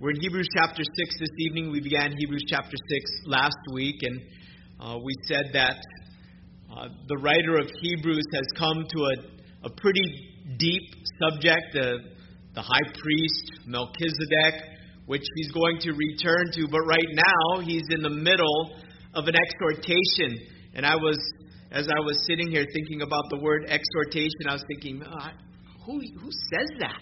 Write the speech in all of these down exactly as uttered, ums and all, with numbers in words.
We're in Hebrews chapter six this evening. We began Hebrews chapter six last week, and uh, we said that uh, the writer of Hebrews has come to a, a pretty deep subject, the, the high priest, Melchizedek, which he's going to return to. But right now, he's in the middle of an exhortation. And I was, as I was sitting here thinking about the word exhortation, I was thinking, oh, who, who says that?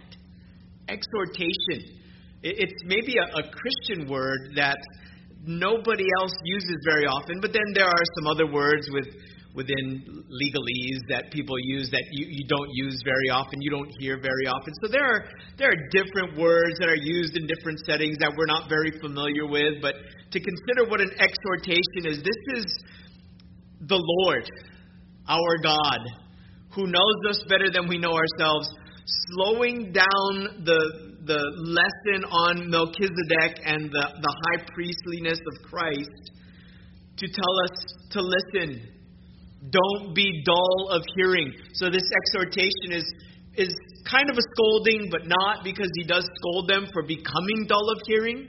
Exhortation. It's maybe a, a Christian word that nobody else uses very often, but then there are some other words with within legalese that people use that you, you don't use very often, you don't hear very often. So there are there are different words that are used in different settings that we're not very familiar with, but to consider what an exhortation is, this is the Lord, our God, who knows us better than we know ourselves, slowing down the the lesson on Melchizedek and the, the high priestliness of Christ to tell us to listen. Don't be dull of hearing. So this exhortation is is kind of a scolding, but not, because he does scold them for becoming dull of hearing.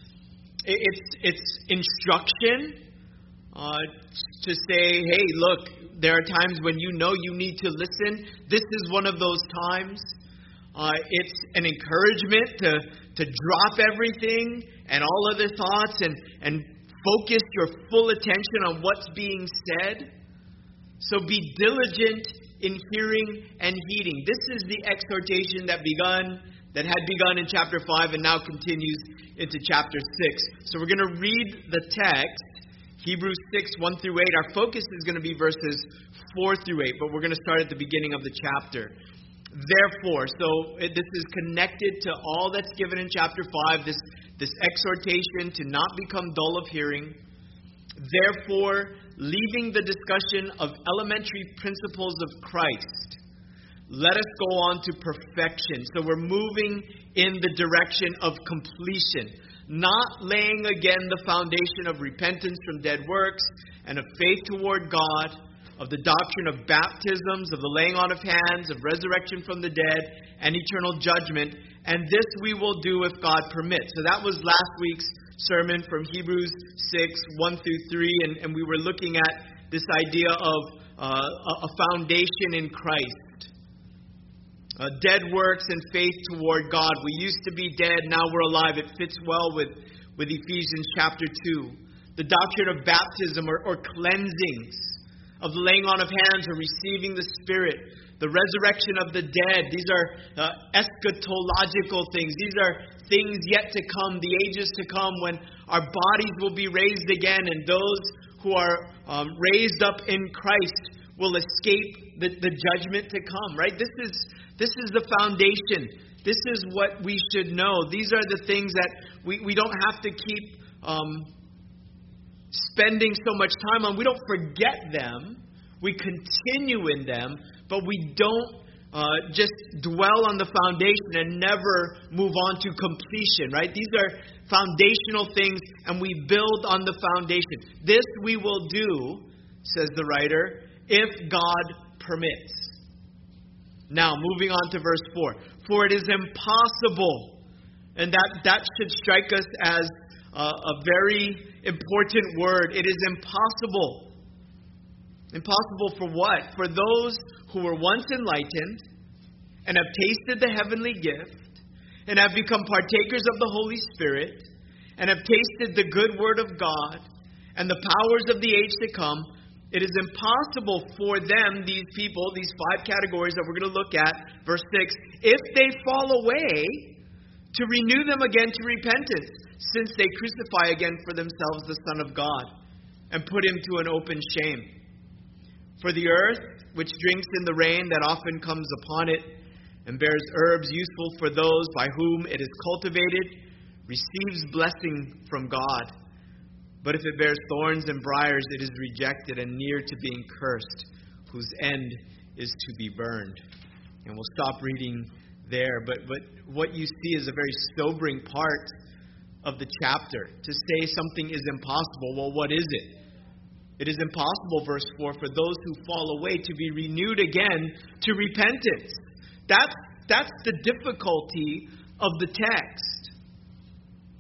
It's it's instruction uh, to say, hey, look, there are times when you know you need to listen. This is one of those times. Uh, it's an encouragement to, to drop everything and all other thoughts and, and focus your full attention on what's being said. So be diligent in hearing and heeding. This is the exhortation that begun, that had begun in chapter five and now continues into chapter six. So we're going to read the text, Hebrews six, one through eight. Our focus is going to be verses four through eight, but we're going to start at the beginning of the chapter. Therefore, so it, this is connected to all that's given in chapter five, this, this exhortation to not become dull of hearing. Therefore, leaving the discussion of elementary principles of Christ, let us go on to perfection. So we're moving in the direction of completion, not laying again the foundation of repentance from dead works and of faith toward God, of the doctrine of baptisms, of the laying on of hands, of resurrection from the dead, and eternal judgment. And this we will do if God permits. So that was last week's sermon from Hebrews six, one through three. And, and we were looking at this idea of uh, a foundation in Christ. Uh, dead works and faith toward God. We used to be dead, now we're alive. It fits well with, with Ephesians chapter two. The doctrine of baptism or, or cleansings, of the laying on of hands or receiving the Spirit, the resurrection of the dead. These are uh, eschatological things. These are things yet to come, the ages to come, when our bodies will be raised again, and those who are um, raised up in Christ will escape the, the judgment to come. Right? This is this is the foundation. This is what we should know. These are the things that we, we don't have to keep Um, spending so much time on. We don't forget them. We continue in them, but we don't uh, just dwell on the foundation and never move on to completion, right? These are foundational things, and we build on the foundation. This we will do, says the writer, if God permits. Now, moving on to verse four. For it is impossible, and that, that should strike us as Uh, a very important word. It is impossible. Impossible for what? For those who were once enlightened and have tasted the heavenly gift and have become partakers of the Holy Spirit and have tasted the good word of God and the powers of the age to come. It is impossible for them, these people, these five categories that we're going to look at, verse six, if they fall away, to renew them again to repentance, since they crucify again for themselves the Son of God, and put him to an open shame. For the earth, which drinks in the rain that often comes upon it, and bears herbs useful for those by whom it is cultivated, receives blessing from God. But if it bears thorns and briars, it is rejected and near to being cursed, whose end is to be burned. And we'll stop reading there. But, but what you see is a very sobering part of the chapter. To say something is impossible, well, what is it? It is impossible, verse four, for those who fall away to be renewed again to repentance. That's, that's the difficulty of the text.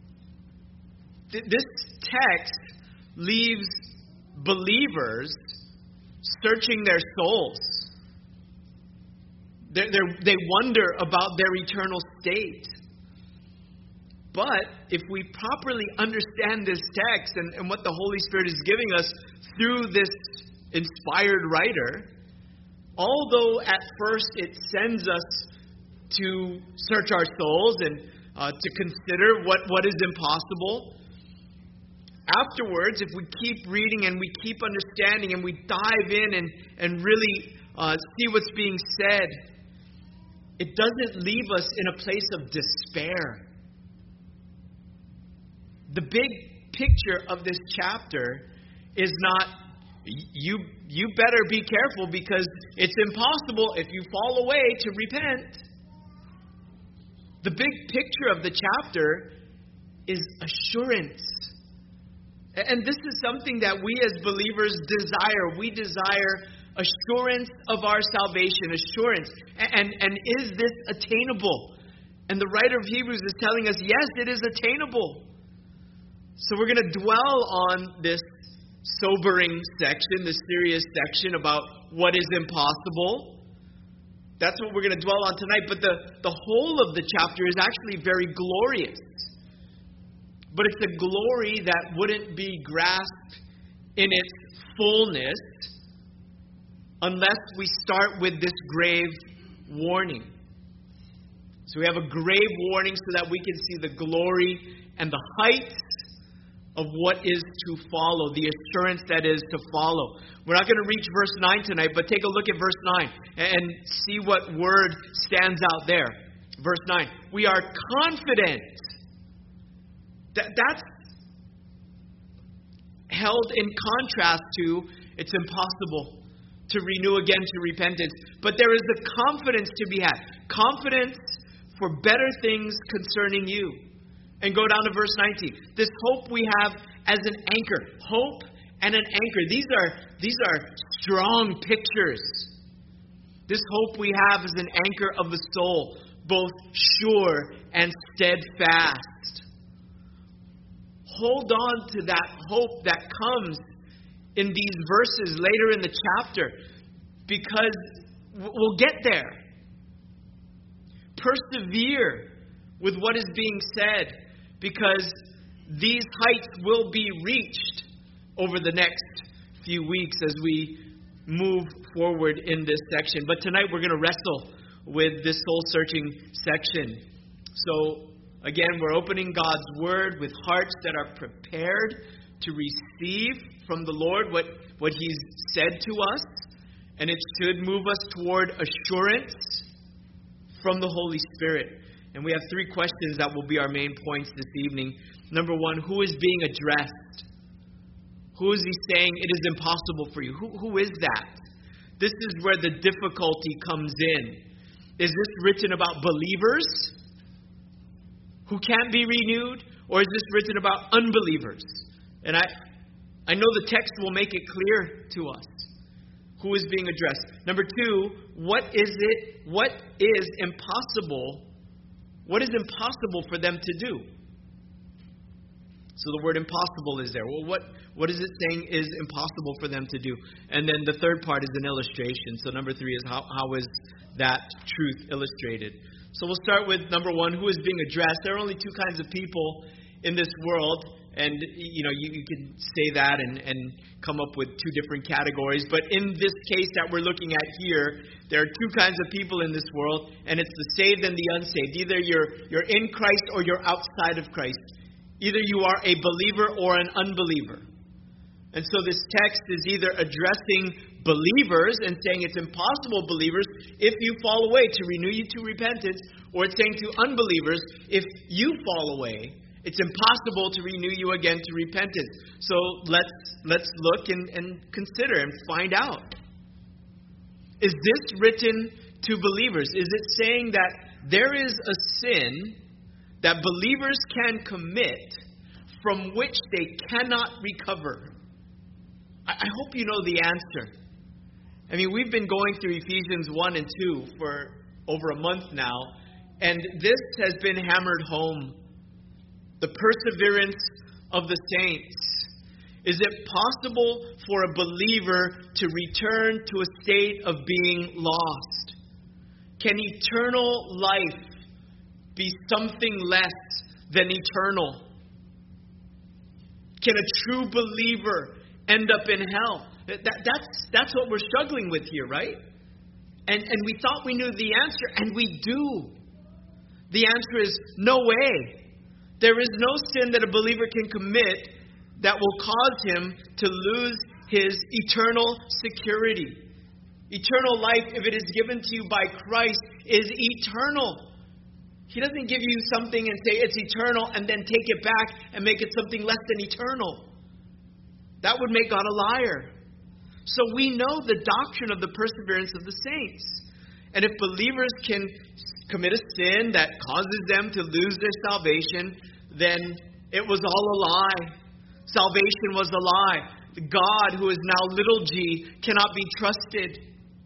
th- this text leaves believers searching their souls. They're, they're, they wonder about their eternal state. But if we properly understand this text and, and what the Holy Spirit is giving us through this inspired writer, although at first it sends us to search our souls and uh, to consider what, what is impossible, afterwards, if we keep reading and we keep understanding and we dive in and, and really uh, see what's being said, it doesn't leave us in a place of despair. The big picture of this chapter is not, you, you better be careful because it's impossible if you fall away to repent. The big picture of the chapter is assurance. And this is something that we as believers desire. We desire assurance of our salvation, assurance. And, and is this attainable? And the writer of Hebrews is telling us, yes, it is attainable. So we're going to dwell on this sobering section, this serious section about what is impossible. That's what we're going to dwell on tonight. But the, the whole of the chapter is actually very glorious. But it's a glory that wouldn't be grasped in its fullness unless we start with this grave warning. So we have a grave warning so that we can see the glory and the heights of what is to follow, the assurance that is to follow. We're not going to reach verse nine tonight, but take a look at verse nine and see what word stands out there. Verse nine, we are confident. That, that's held in contrast to it's impossible to renew again to repentance. But there is a confidence to be had. Confidence for better things concerning you. And go down to verse nineteen. This hope we have as an anchor. Hope and an anchor. These are, these are strong pictures. This hope we have is an anchor of the soul, both sure and steadfast. Hold on to that hope that comes in these verses later in the chapter, because we'll get there. Persevere with what is being said, because these heights will be reached over the next few weeks as we move forward in this section. But tonight we're going to wrestle with this soul-searching section. So, again, we're opening God's Word with hearts that are prepared to receive from the Lord what, what He's said to us. And it should move us toward assurance from the Holy Spirit. And we have three questions that will be our main points this evening. Number one, who is being addressed? Who is He saying it is impossible for you? Who, who is that? This is where the difficulty comes in. Is this written about believers who can't be renewed, or is this written about unbelievers? And I I know the text will make it clear to us who is being addressed. Number two, what is it, what is impossible, what is impossible for them to do? So the word impossible is there. Well, what, what is it saying is impossible for them to do? And then the third part is an illustration. So number three is how, how is that truth illustrated? So we'll start with number one, who is being addressed. There are only two kinds of people in this world. And, you know, you, you can say that and, and come up with two different categories. But in this case that we're looking at here, there are two kinds of people in this world. And it's the saved and the unsaved. Either you're you're in Christ or you're outside of Christ. Either you are a believer or an unbeliever. And so this text is either addressing believers and saying it's impossible, believers, if you fall away, to renew you to repentance. Or it's saying to unbelievers, if you fall away, it's impossible to renew you again to repentance. So let's let's look and, and consider and find out. Is this written to believers? Is it saying that there is a sin that believers can commit from which they cannot recover? I, I hope you know the answer. I mean, we've been going through Ephesians one and two for over a month now, and this has been hammered home. The perseverance of the saints. Is it possible for a believer to return to a state of being lost? Can eternal life be something less than eternal? Can a true believer end up in hell? That, that's, that's what we're struggling with here, right? And, and we thought we knew the answer, and we do. The answer is no way. There is no sin that a believer can commit that will cause him to lose his eternal security. Eternal life, if it is given to you by Christ, is eternal. He doesn't give you something and say it's eternal and then take it back and make it something less than eternal. That would make God a liar. So we know the doctrine of the perseverance of the saints. And if believers can commit a sin that causes them to lose their salvation, then it was all a lie. Salvation was a lie. God, who is now little g, cannot be trusted.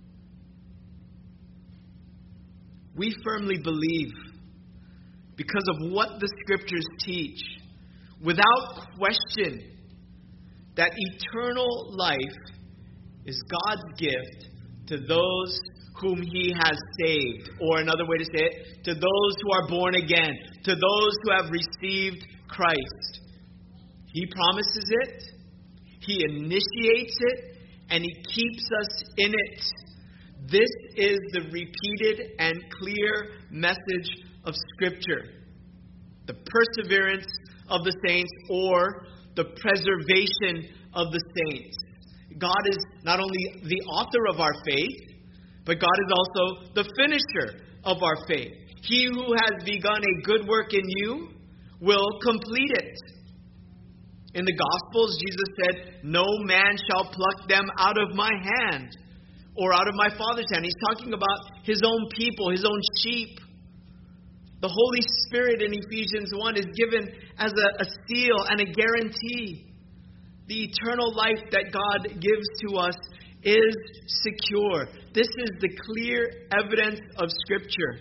We firmly believe, because of what the Scriptures teach, without question, that eternal life is God's gift to those whom He has saved. Or another way to say it, to those who are born again, to those who have received Christ. He promises it, He initiates it, and He keeps us in it. This is the repeated and clear message of Scripture. The perseverance of the saints, or the preservation of the saints. God is not only the author of our faith, but God is also the finisher of our faith. He who has begun a good work in you will complete it. In the Gospels, Jesus said, "No man shall pluck them out of my hand," or out of my Father's hand. He's talking about His own people, His own sheep. The Holy Spirit in Ephesians one is given as a, a seal and a guarantee. The eternal life that God gives to us is secure. This is the clear evidence of Scripture.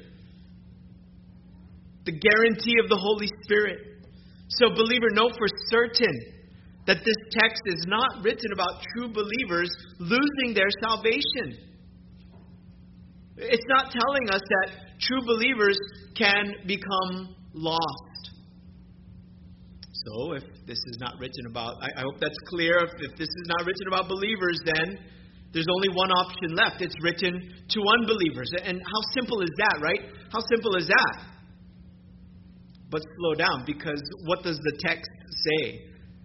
The guarantee of the Holy Spirit. So, believer, know for certain that this text is not written about true believers losing their salvation. It's not telling us that true believers can become lost. So, if this is not written about, I, I hope that's clear. If, if this is not written about believers, then there's only one option left. It's written to unbelievers. And how simple is that, right? How simple is that? But slow down, because what does the text say?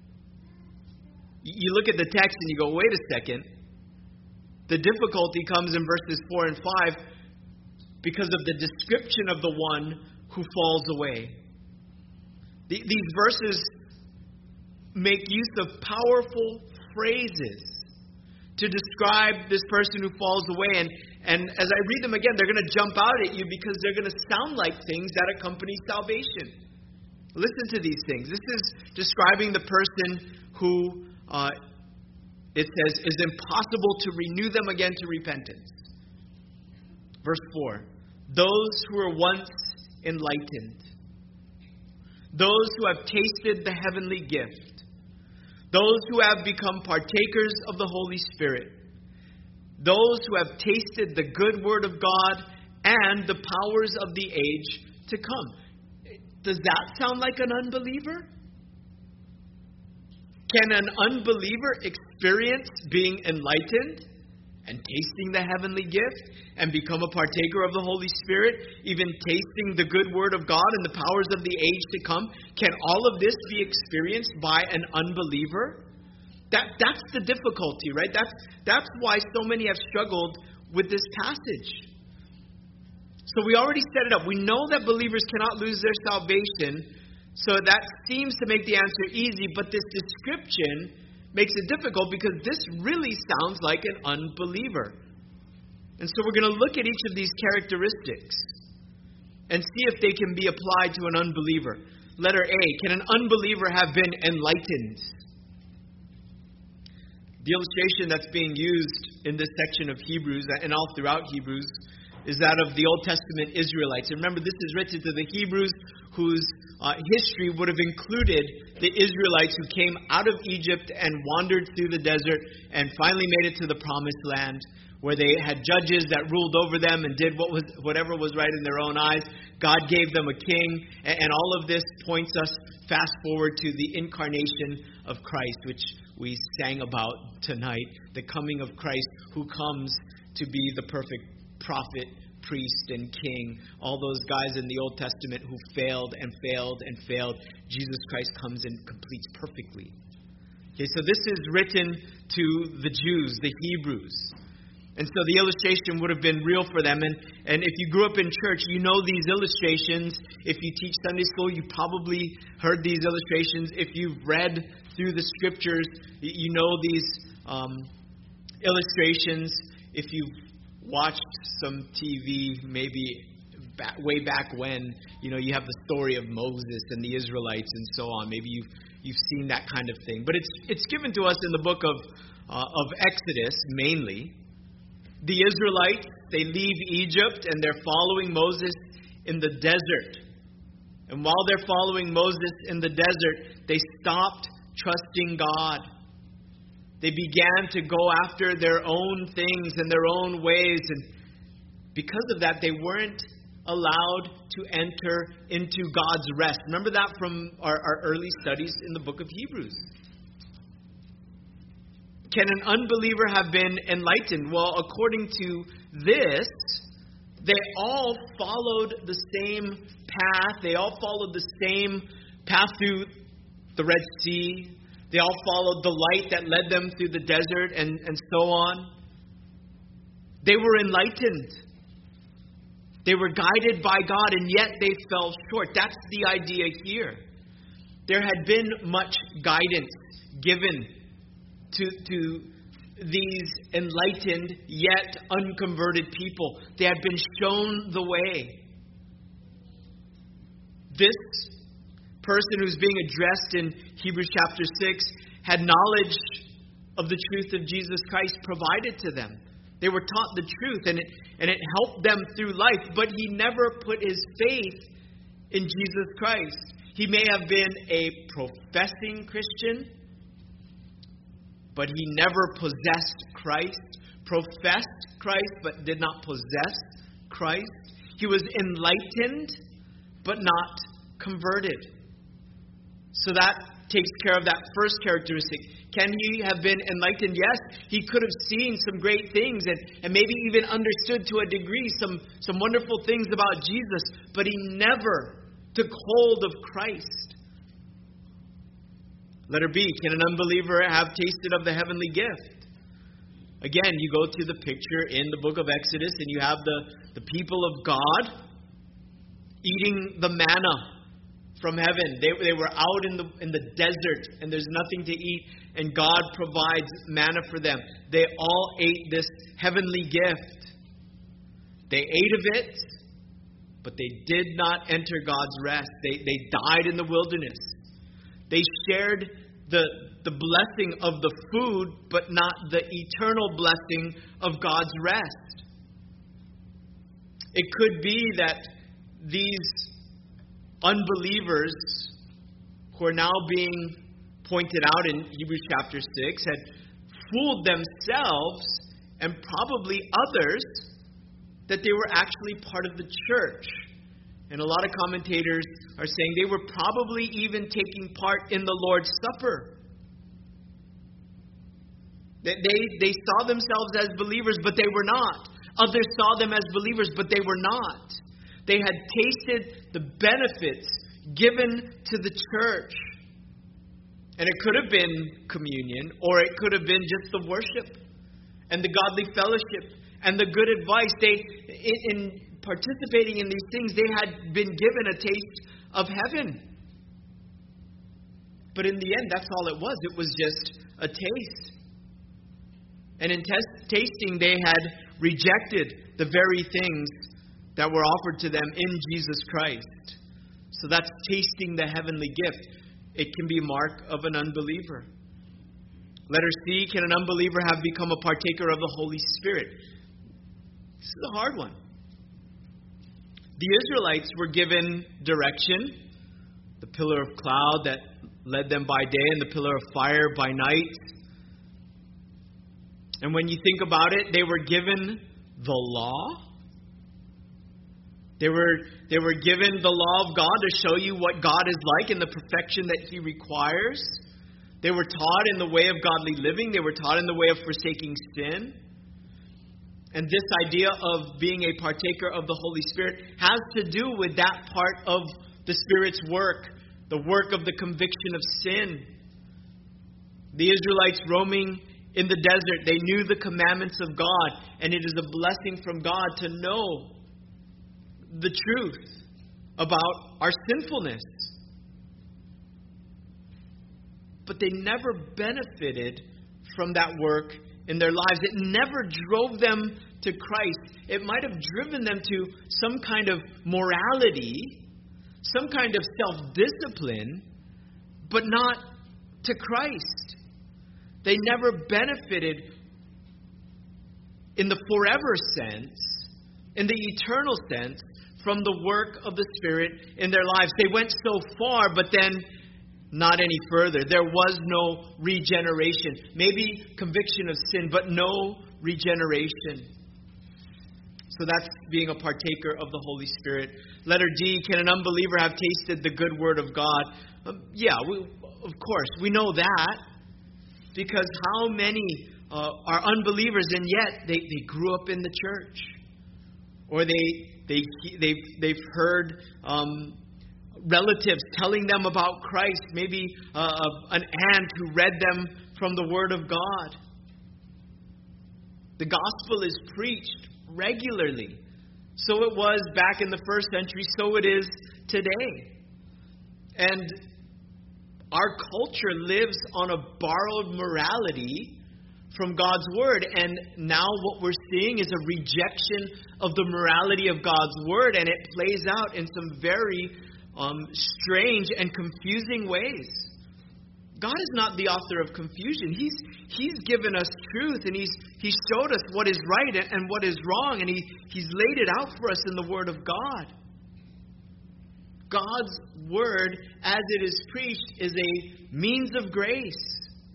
You look at the text and you go, wait a second. The difficulty comes in verses four and five because of the description of the one who falls away. These verses make use of powerful phrases to describe this person who falls away. And, and as I read them again, they're going to jump out at you because they're going to sound like things that accompany salvation. Listen to these things. This is describing the person who, uh, it says, is impossible to renew them again to repentance. Verse four. Those who were once enlightened. Those who have tasted the heavenly gift. Those who have become partakers of the Holy Spirit. Those who have tasted the good word of God and the powers of the age to come. Does that sound like an unbeliever? Can an unbeliever experience being enlightened and tasting the heavenly gift and become a partaker of the Holy Spirit, even tasting the good word of God and the powers of the age to come? Can all of this be experienced by an unbeliever? That that's the difficulty, right? That's that's why so many have struggled with this passage. So we already set it up. We know that believers cannot lose their salvation, so that seems to make the answer easy, but this description makes it difficult because this really sounds like an unbeliever. And so we're going to look at each of these characteristics and see if they can be applied to an unbeliever. Letter A, can an unbeliever have been enlightened? The illustration that's being used in this section of Hebrews and all throughout Hebrews is that of the Old Testament Israelites. And remember, this is written to the Hebrews whose uh, history would have included the Israelites who came out of Egypt and wandered through the desert and finally made it to the promised land, where they had judges that ruled over them and did what was whatever was right in their own eyes. God gave them a king, and, and all of this points us fast forward to the incarnation of Christ, which we sang about tonight, the coming of Christ, who comes to be the perfect prophet, priest, and king. All those guys in the Old Testament who failed and failed and failed, Jesus Christ comes and completes perfectly. Okay, so this is written to the Jews, the Hebrews. And so the illustration would have been real for them. And, and if you grew up in church, you know these illustrations. If you teach Sunday school, you probably heard these illustrations. If you've read through the scriptures, you know these um, illustrations. If you've watched some T V, maybe back, way back when, you know, you have the story of Moses and the Israelites and so on. Maybe you've, you've seen that kind of thing. But it's, it's given to us in the book of, uh, of Exodus, mainly. The Israelites, they leave Egypt and they're following Moses in the desert. And while they're following Moses in the desert, they stopped trusting God. They began to go after their own things and their own ways. And because of that, they weren't allowed to enter into God's rest. Remember that from our, our early studies in the book of Hebrews. Can an unbeliever have been enlightened? Well, according to this, they all followed the same path. They all followed the same path through the Red Sea. They all followed the light that led them through the desert and, and so on. They were enlightened. They were guided by God, and yet they fell short. That's the idea here. There had been much guidance given to, to these enlightened yet unconverted people. They had been shown the way. This person who's being addressed in Hebrews chapter six had knowledge of the truth of Jesus Christ provided to them. They were taught the truth, and it, and it helped them through life, but he never put his faith in Jesus Christ. He may have been a professing Christian, but he never possessed Christ. Professed Christ, but did not possess Christ. He was enlightened, but not converted. So that takes care of that first characteristic. Can he have been enlightened? Yes, he could have seen some great things and, and maybe even understood to a degree some, some wonderful things about Jesus, but he never took hold of Christ. Letter B, can an unbeliever have tasted of the heavenly gift? Again, you go to the picture in the book of Exodus and you have the, the people of God eating the manna from heaven. They, they were out in the in the desert and there's nothing to eat, and God provides manna for them. They all ate this heavenly gift. They ate of it, but they did not enter God's rest. They, they died in the wilderness. They shared the, the blessing of the food, but not the eternal blessing of God's rest. It could be that these unbelievers who are now being pointed out in Hebrews chapter six had fooled themselves and probably others that they were actually part of the church. And a lot of commentators are saying they were probably even taking part in the Lord's Supper. They, they, they saw themselves as believers, but they were not. Others saw them as believers, but they were not. They had tasted the benefits given to the church. And it could have been communion, or it could have been just the worship and the godly fellowship and the good advice. They, in, in participating in these things, they had been given a taste of heaven. But in the end, that's all it was. It was just a taste. And in tes- tasting, they had rejected the very things that were offered to them in Jesus Christ. So that's tasting the heavenly gift. It can be a mark of an unbeliever. Letter C, can an unbeliever have become a partaker of the Holy Spirit? This is a hard one. The Israelites were given direction the pillar of cloud that led them by day and the pillar of fire by night. And when you think about it, they were given the law. They were, they were given the law of God to show you what God is like and the perfection that He requires. They were taught in the way of godly living. They were taught in the way of forsaking sin. And this idea of being a partaker of the Holy Spirit has to do with that part of the Spirit's work, the work of the conviction of sin. The Israelites roaming in the desert, they knew the commandments of God, and it is a blessing from God to know the truth about our sinfulness. But they never benefited from that work in their lives. It never drove them to Christ. It might have driven them to some kind of morality, some kind of self-discipline, but not to Christ. They never benefited in the forever sense, in the eternal sense, from the work of the Spirit in their lives. They went so far, but then not any further. There was no regeneration. Maybe conviction of sin, but no regeneration. So that's being a partaker of the Holy Spirit. Letter D, can an unbeliever have tasted the good word of God? Um, yeah, we, of course, we know that. Because how many uh, are unbelievers and yet they, they grew up in the church? Or they, they, they've, they've heard um, relatives telling them about Christ. Maybe uh, an aunt who read them from the Word of God. The gospel is preached regularly. So it was back in the first century, so it is today. And our culture lives on a borrowed morality from God's Word. And now what we're seeing is a rejection of the morality of God's Word. And it plays out in some very um, strange and confusing ways. God is not the author of confusion. He's He's given us truth, and He's He's showed us what is right and what is wrong, and he, He's laid it out for us in the Word of God. God's Word, as it is preached, is a means of grace.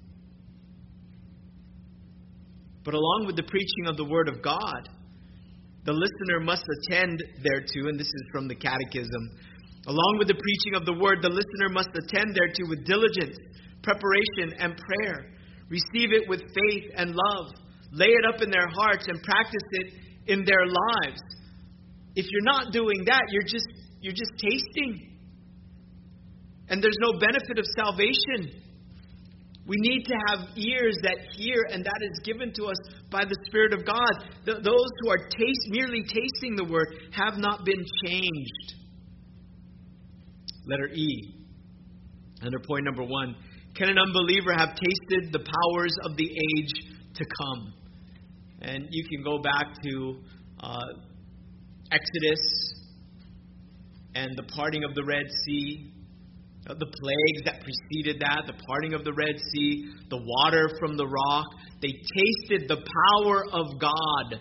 But along with the preaching of the Word of God, the listener must attend thereto, and this is from the Catechism. Along with the preaching of the Word, the listener must attend thereto with diligence, preparation, and prayer. Receive it with faith and love. Lay it up in their hearts and practice it in their lives. If you're not doing that, you're just you're just tasting. And there's no benefit of salvation. We need to have ears that hear, and that is given to us by the Spirit of God. Th- those who are taste, merely tasting the Word have not been changed. Letter E, under point number one. Can an unbeliever have tasted the powers of the age to come? And you can go back to uh, Exodus and the parting of the Red Sea, uh, the plagues that preceded that, the parting of the Red Sea, the water from the rock. They tasted the power of God.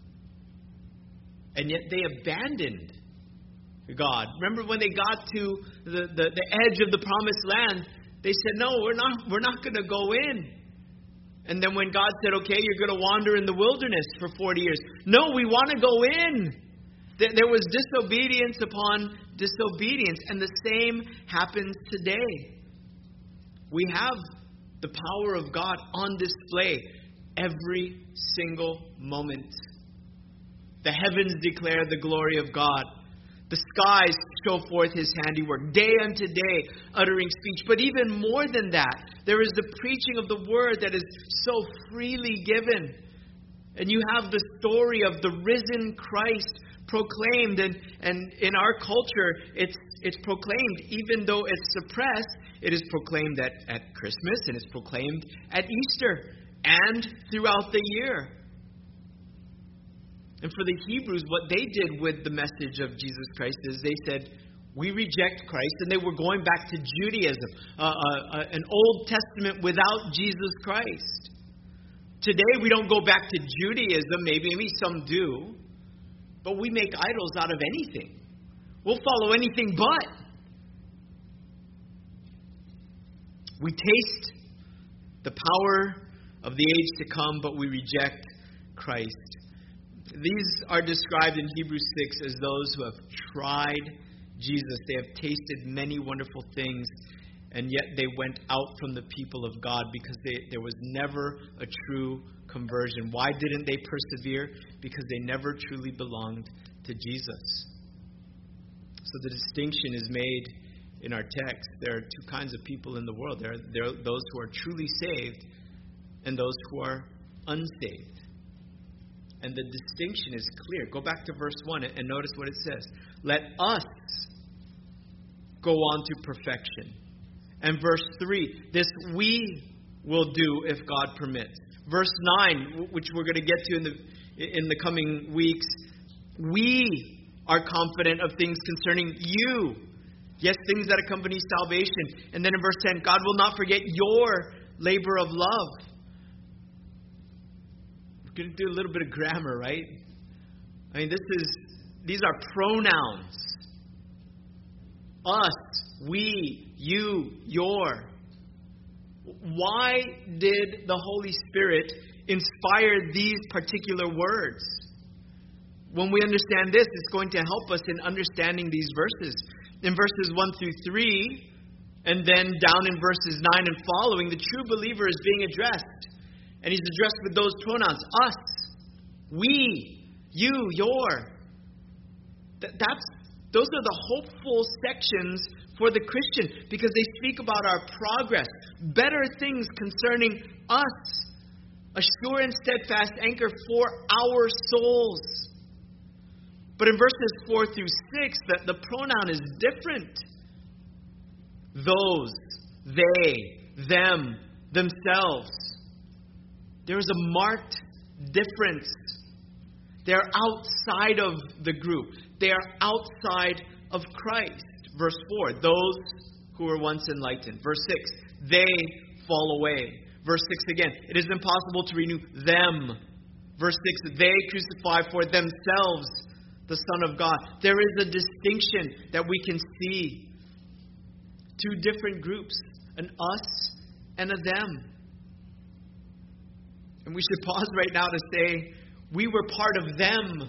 And yet they abandoned God. Remember when they got to the, the, the edge of the promised land, they said, no, we're not, we're not going to go in. And then when God said, okay, you're going to wander in the wilderness for forty years. No, we want to go in. There was disobedience upon disobedience. And the same happens today. We have the power of God on display every single moment. The heavens declare the glory of God. The skies show forth His handiwork, day unto day, uttering speech. But even more than that, there is the preaching of the Word that is so freely given. And you have the story of the risen Christ proclaimed. And, and in our culture, it's it's proclaimed, even though it's suppressed, it is proclaimed at, at Christmas, and it's proclaimed at Easter, and throughout the year. And for the Hebrews, what they did with the message of Jesus Christ is they said, we reject Christ. And they were going back to Judaism, uh, uh, uh, an Old Testament without Jesus Christ. Today, we don't go back to Judaism. Maybe, maybe some do. But we make idols out of anything. We'll follow anything but. We taste the power of the age to come, but we reject Christ. These are described in Hebrews six as those who have tried Jesus. They have tasted many wonderful things, and yet they went out from the people of God because they, there was never a true conversion. Why didn't they persevere? Because they never truly belonged to Jesus. So the distinction is made in our text. There are two kinds of people in the world. There are, there are those who are truly saved and those who are unsaved. And the distinction is clear. Go back to verse one and notice what it says. Let us go on to perfection. And verse three, this we will do if God permits. Verse nine, which we're going to get to in the in the coming weeks, we are confident of things concerning you. Yes, things that accompany salvation. And then in verse ten, God will not forget your labor of love. We're going to do a little bit of grammar, right? I mean, this is these are pronouns. Us, we, you, your. Why did the Holy Spirit inspire these particular words? When we understand this, it's going to help us in understanding these verses. In verses one through three, and then down in verses nine and following, the true believer is being addressed. And he's addressed with those pronouns. Us, we, you, your. Th- that's, those are the hopeful sections for the Christian because they speak about our progress, better things concerning us, a sure and steadfast anchor for our souls. But in verses four through six, the, the pronoun is different. Those, they, them, themselves. There is a marked difference. They are outside of the group. They are outside of Christ. Verse four, those who were once enlightened. Verse six, they fall away. Verse six again, it is impossible to renew them. Verse six, they crucify for themselves the Son of God. There is a distinction that we can see. Two different groups, an us and a them. And we should pause right now to say, we were part of them.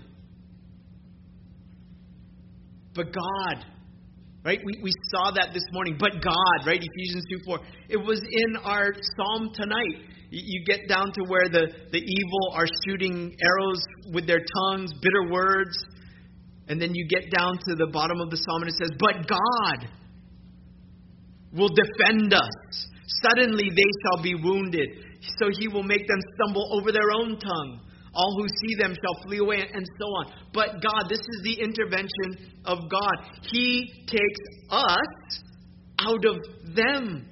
But God, right? We, we saw that this morning. But God, right? Ephesians two four. It was in our psalm tonight. You, you get down to where the, the evil are shooting arrows with their tongues, bitter words. And then you get down to the bottom of the psalm and it says, but God will defend us. Suddenly they shall be wounded. So he will make them stumble over their own tongue. All who see them shall flee away, and so on. But God, this is the intervention of God. He takes us out of them.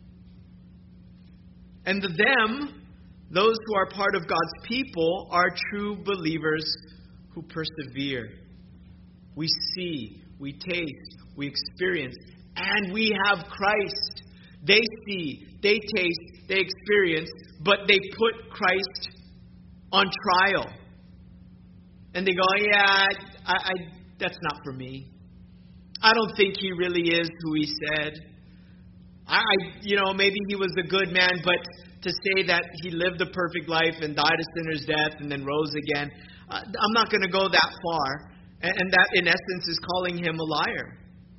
And the them, those who are part of God's people, are true believers who persevere. We see, we taste, we experience, and we have Christ. They see, they taste, they experience, but they put Christ on trial. And they go, yeah, I, I, that's not for me. I don't think he really is who he said. I, you know, maybe he was a good man, but to say that he lived a perfect life and died a sinner's death and then rose again, uh, I'm not going to go that far. And, and that, in essence, is calling him a liar.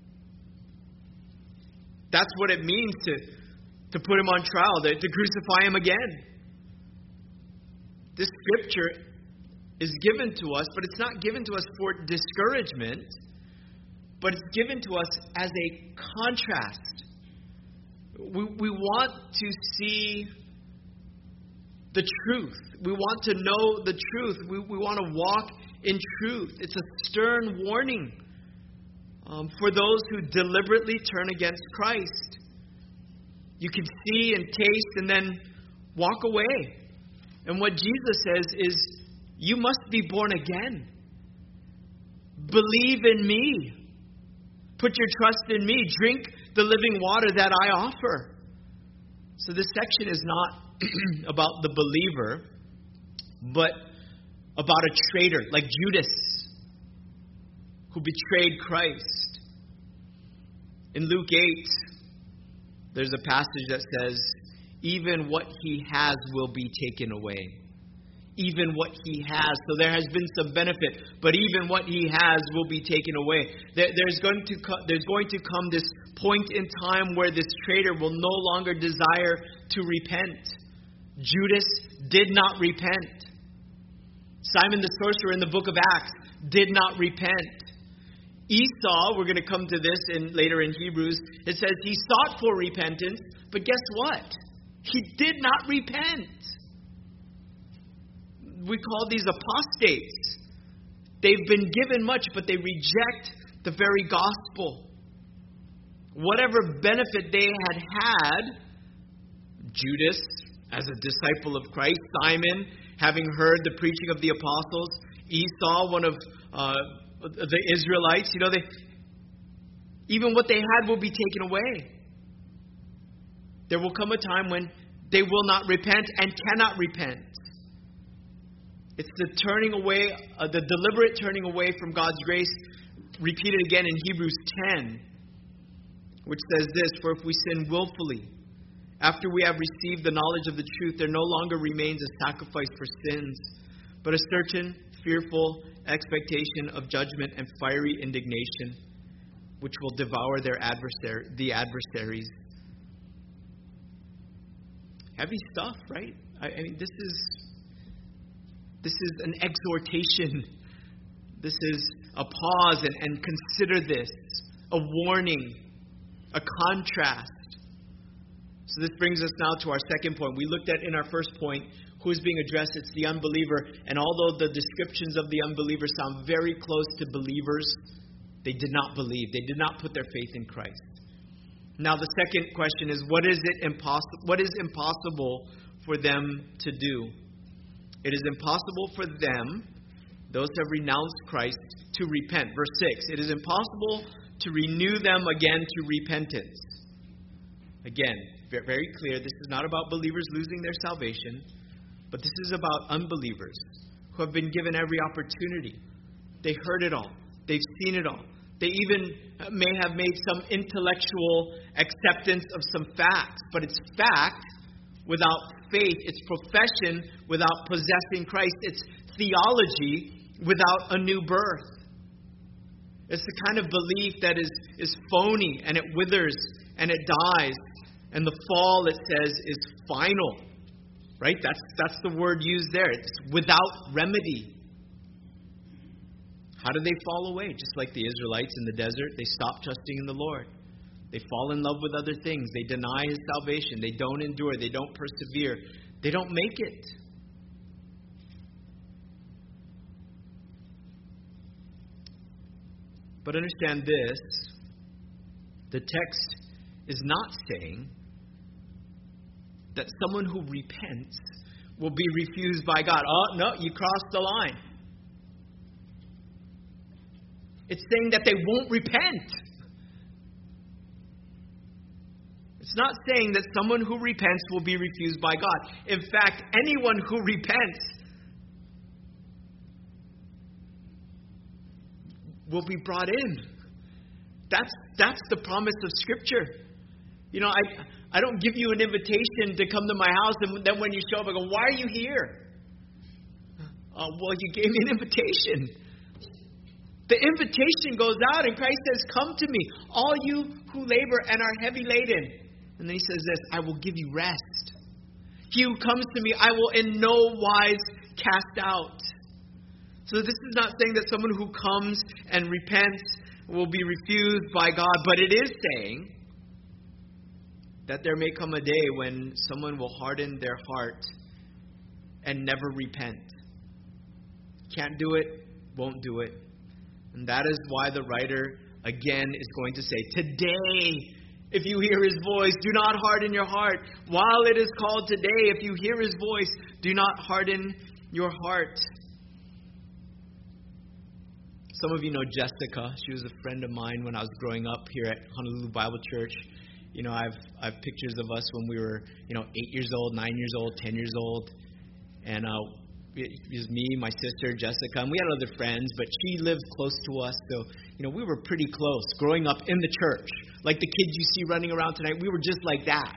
That's what it means to, to put him on trial, to, to crucify him again. This scripture is given to us, but it's not given to us for discouragement, but it's given to us as a contrast. We, we want to see the truth. We want to know the truth. We, we want to walk in truth. It's a stern warning um, for those who deliberately turn against Christ. You can see and taste and then walk away. And what Jesus says is, you must be born again. Believe in me. Put your trust in me. Drink the living water that I offer. So this section is not about the believer, but about a traitor like Judas, who betrayed Christ. In Luke eight, there's a passage that says, even what he has will be taken away. Even what he has. So there has been some benefit, but even what he has will be taken away. There, there's going to co- there's going to come this point in time where this traitor will no longer desire to repent. Judas did not repent. Simon the sorcerer in the book of Acts did not repent. Esau, we're going to come to this in later in Hebrews, it says he sought for repentance, but guess what? He did not repent. We call these apostates. They've been given much, but they reject the very gospel. Whatever benefit they had had, Judas, as a disciple of Christ, Simon, having heard the preaching of the apostles, Esau, one of uh, the Israelites, you know, they even what they had will be taken away. There will come a time when they will not repent and cannot repent. It's the turning away, uh, the deliberate turning away from God's grace, repeated again in Hebrews ten, which says this, for if we sin willfully, after we have received the knowledge of the truth, there no longer remains a sacrifice for sins, but a certain fearful expectation of judgment and fiery indignation, which will devour their adversary, the adversaries. Heavy stuff, right? I, I mean, this is this is an exhortation. This is a pause and, and consider this, a warning, a contrast. So this brings us now to our second point. We looked at in our first point who is being addressed. It's the unbeliever. And although the descriptions of the unbeliever sound very close to believers, they did not believe. They did not put their faith in Christ. Now the second question is, what is it impossible? What is impossible for them to do? It is impossible for them, those who have renounced Christ, to repent. Verse six, it is impossible to renew them again to repentance. Again, very clear, this is not about believers losing their salvation, but this is about unbelievers who have been given every opportunity. They heard it all. They've seen it all. They even may have made some intellectual acceptance of some facts, but it's fact without faith. It's profession without possessing Christ. It's theology without a new birth. It's the kind of belief that is, is phony, and it withers and it dies. And the fall, it says, is final. Right? That's, that's the word used there. It's without remedy. How do they fall away? Just like the Israelites in the desert, they stop trusting in the Lord. They fall in love with other things. They deny His salvation. They don't endure. They don't persevere. They don't make it. But understand this. The text is not saying that someone who repents will be refused by God. Oh, no, you crossed the line. It's saying that they won't repent. It's not saying that someone who repents will be refused by God. In fact, anyone who repents will be brought in. That's that's the promise of Scripture. You know, I I don't give you an invitation to come to my house, and then when you show up, I go, "Why are you here?" Uh, well, you gave me an invitation. The invitation goes out, and Christ says, "Come to me, all you who labor and are heavy laden." And then He says this, "I will give you rest. He who comes to me, I will in no wise cast out." So this is not saying that someone who comes and repents will be refused by God, but it is saying that there may come a day when someone will harden their heart and never repent. Can't do it, won't do it. And that is why the writer again is going to say, today, if you hear His voice, do not harden your heart. While it is called today, if you hear His voice, do not harden your heart. Some of you know Jessica. She was a friend of mine when I was growing up here at Honolulu Bible Church. You know, I've I've pictures of us when we wwere, you know, eight years old, nine years old, ten years old. And uh, it was me, my sister, Jessica, and we had other friends, but she lived close to us. So, you know, we were pretty close growing up in the church. Like the kids you see running around tonight, we were just like that.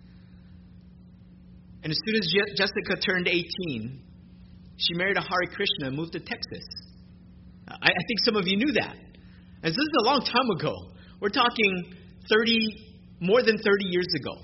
And as soon as Je- Jessica turned eighteen, she married a Hare Krishna and moved to Texas. I, I think some of you knew that. And this is a long time ago. We're talking thirty, more than thirty years ago.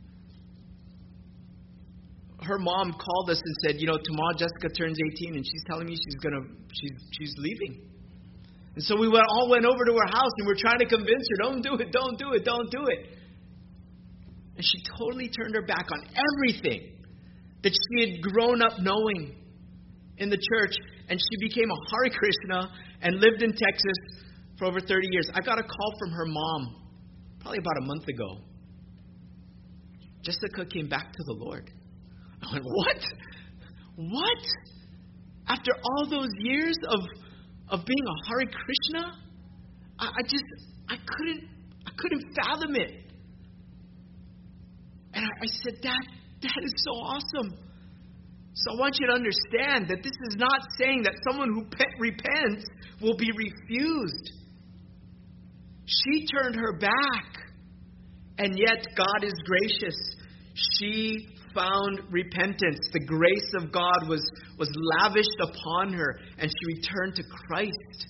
Her mom called us and said, you know, tomorrow Jessica turns eighteen and she's telling me she's gonna she's she's leaving. And so we went, all went over to her house and we're trying to convince her, don't do it, don't do it, don't do it. And she totally turned her back on everything that she had grown up knowing in the church. And she became a Hare Krishna and lived in Texas for over thirty years. I got a call from her mom probably about a month ago. Jessica came back to the Lord. I went, what? What? After all those years of of being a Hare Krishna? I, I just I couldn't I couldn't fathom it. And I, I said, That that is so awesome. So I want you to understand that this is not saying that someone who pe- repents will be refused. She turned her back, and yet God is gracious. She found repentance. The grace of God was, was lavished upon her, and she returned to Christ.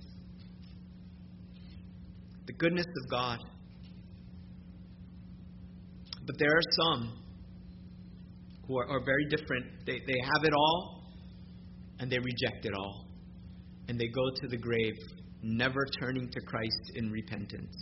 The goodness of God. But there are some who are, are very different. They, they have it all, and they reject it all. And they go to the grave, never turning to Christ in repentance.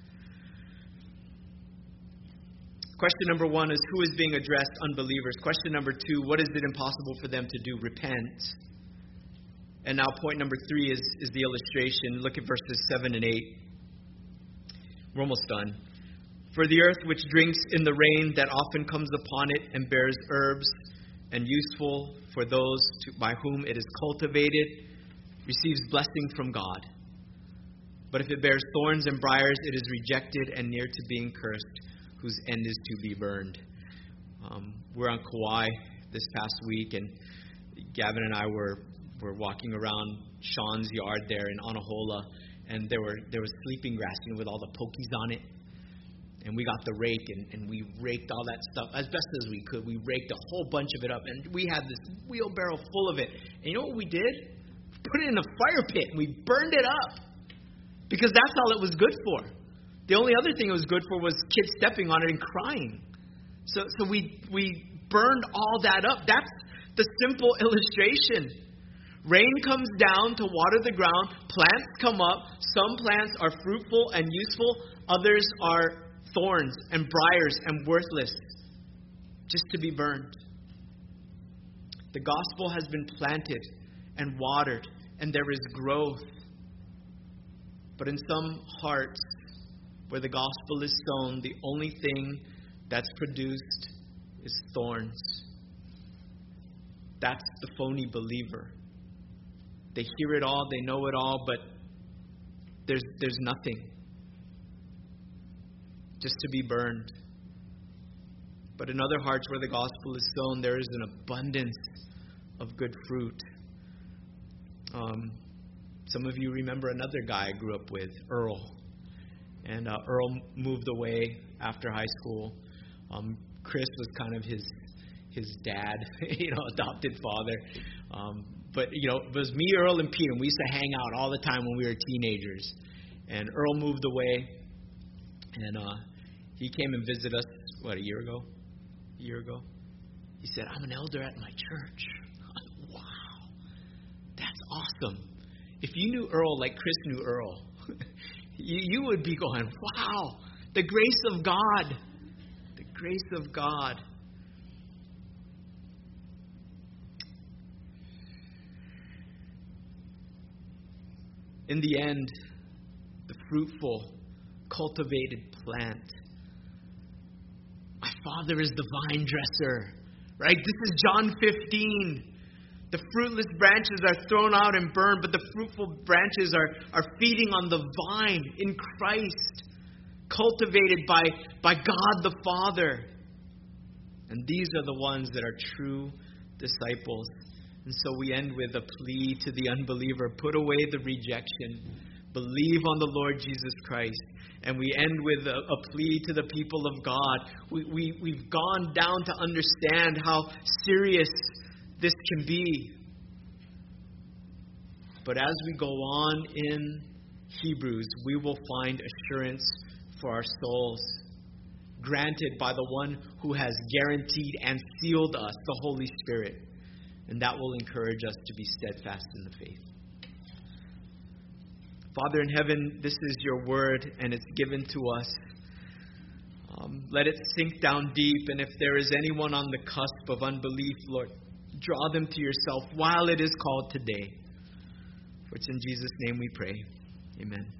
Question number one is, who is being addressed? Unbelievers. Question number two, what is it impossible for them to do? Repent. And now point number three is, is the illustration. Look at verses seven and eight. We're almost done. For the earth which drinks in the rain that often comes upon it and bears herbs and useful for those to, by whom it is cultivated, receives blessing from God. But if it bears thorns and briars, it is rejected and near to being cursed, whose end is to be burned. Um, we're on Kauai this past week, and Gavin and I were were walking around Sean's yard there in Anahola, and there were there was sleeping grass, you know, with all the pokies on it. And we got the rake, and, and we raked all that stuff as best as we could. We raked a whole bunch of it up, and we had this wheelbarrow full of it. And you know what we did? Put it in a fire pit, and we burned it up, because that's all it was good for. The only other thing it was good for was kids stepping on it and crying. So so we we burned all that up. That's the simple illustration. Rain comes down to water the ground. Plants come up. Some plants are fruitful and useful. Others are thorns and briars and worthless, just to be burned. The gospel has been planted and watered, and there is growth. But in some hearts, where the gospel is sown, the only thing that's produced is thorns. That's the phony believer. They hear it all, they know it all, but there's there's nothing. Just to be burned. But in other hearts where the gospel is sown, there is an abundance of good fruit. Um, some of you remember another guy I grew up with, Earl. And uh, Earl moved away after high school. Um, Chris was kind of his his dad, you know, adopted father. Um, but, you know, it was me, Earl, and Pete, and we used to hang out all the time when we were teenagers. And Earl moved away, and uh, he came and visited us, what, a year ago? A year ago? He said, I'm an elder at my church. Wow, that's awesome. If you knew Earl like Chris knew Earl, you, you would be going, wow, the grace of God. The grace of God. In the end, the fruitful, cultivated plant. My Father is the vine dresser. Right? This is John fifteen. The fruitless branches are thrown out and burned, but the fruitful branches are, are feeding on the vine in Christ, cultivated by, by God the Father. And these are the ones that are true disciples. And so we end with a plea to the unbeliever. Put away the rejection. Believe on the Lord Jesus Christ. And we end with a, a plea to the people of God. We, we, we've gone down to understand how serious this can be. But as we go on in Hebrews, we will find assurance for our souls, granted by the one who has guaranteed and sealed us, the Holy Spirit. And that will encourage us to be steadfast in the faith. Father in heaven, this is your word, and it's given to us. Um, let it sink down deep, and if there is anyone on the cusp of unbelief, Lord, draw them to yourself while it is called today. For it's in Jesus' name we pray. Amen.